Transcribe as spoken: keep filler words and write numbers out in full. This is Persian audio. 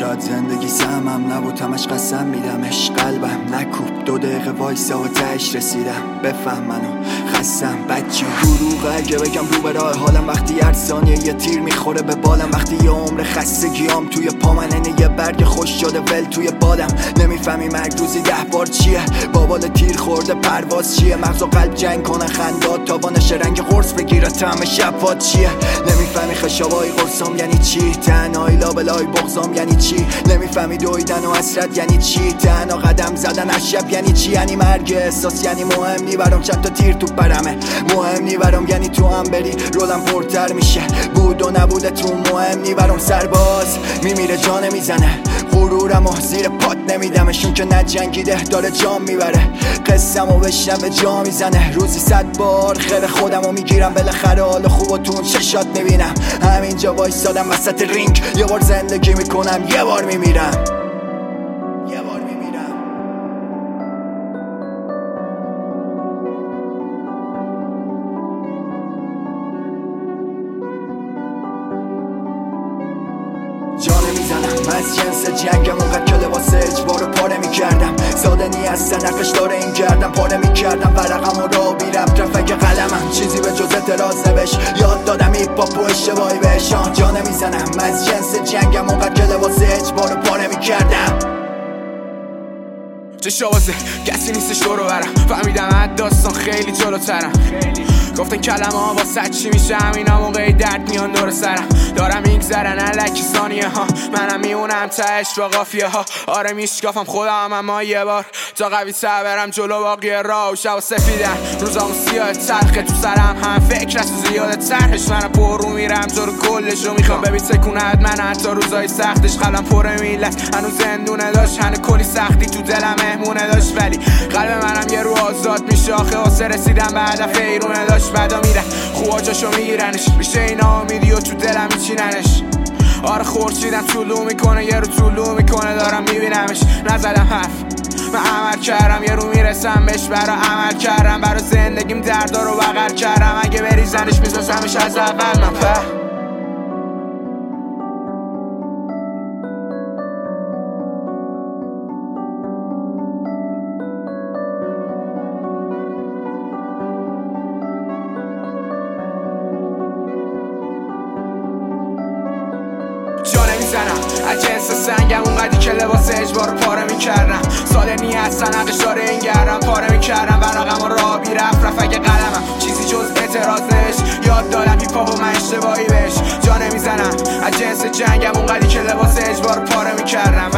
شاید زندگی سهمم نبود، همش قسم میدمش. قلبم نکوب، دو دقیقه وایسا و تهش رسیدم. بفهم منو خستم بچه دروغه اگه بگم رو به راه حالم، وقتی هر ثانیه یه تیر میخوره به بالم، وقتی یه عمر خستگیام توی پامنه، یه برگ خوش شده ول توی بالم. نمیفهمی مرگ روزی ده بار چیه، بابال تیر خورده پرواز چیه، مغز و قلب جنگ کنه خندات، تابانش رنگ قرص بگیره طعم شبات چیه. نمیفهمی خشابای قرصام یعنی چی، تنهایی لابلای بغضام یعنی چی، نمیفهمی دویدن و حسرت یعنی چی، تنها قدم زدن از شب یعنی چی، یعنی مرگ احساس یعنی مهم نی برام چند تا تیر تو پرمه، مهم نی برام یعنی تو هم بری رولم پرتر میشه، بود و نبوده تو مهم نی برام. سرباز میمیره جا نمیزنه، غرورم و زیر پات نمیدمشون که نجنگیده داره جام میبره، قسم و بشنوه جا میزنه، روزی صد بار خیر خودم و میگیرم، بالاخره حال خوب و تو اون چشات میبینم. همینجا وایسادم وسط رینگ، یه بار زندگی میکنم یه بار میمیرم، یه بار میمیرم. جا نمیزنم از جنس جنگم، اونقدر که لباس اجبارو پاره میکردم، ساده نی از سنقش داره این گردم، پاره میکردم ورقم و را بیرم رفک قلمم، چیزی به جز اعتراض نوش، یاد دادم هیپ هاپ و اشتباهی بهشان. جا نمیزنم از جنس جنگم، اونقدر که لباس اجبارو پاره میکردم. چه شوازه کسی نیستش دورو برم، فهمیدم از داستان خیلی جلوترم، گفتن کلمه ها واسه چی میشه، همینا موقعی درد میان دور سرم، دارم میگذرن علکی ثانیه ها، منم میمونم تهش با قافیه ها. آره میشکافم خودم اما یه بار تا قوی تر برم جلو باقی راه، و شب و سفیدم روزامو سیاه تلخه تو سرم، هم فکر از تو زیاده ترهش، منم پر رو میرم جلو کلشو میخوام ببین تکوند من حتی روزای سختش، قلم پر میلت هنوز زندونه داشت، هنو کلی سختی تو دلم مهمونه داشت، ولی قلب منم یه رو آزاد میشه آخه، واسه رسیدم به هدف ایرونه داشت. بعدا میره خوبا جاشو میگیرنش، میشه اینا امیدی و تو دلم میچیننش. آره خورشیدم طولو میکنه یه رو طولو میکنه، دارم میبینمش نزدم حرف، من عمل کردم یه رو میرسم بهش، برا عمل کردم برا زندگیم دردا رو بغل کردم، اگه بریزنش میسازمش از اول. من فهم جا نمیزنم از جنس سنگم، اونقدی که لباس اجبار پاره میکردم، ساده نی از سنقش داره این گردم، پاره میکردم ورقم و را بی رفت رفک قلمم، چیزی جز اعتراض نوش، یاد دادم هیپ هاپ و من اشتباهی بهش. جا نمیزنم از جنس جنگم، اونقدی که لباس اجبار پاره میکردم،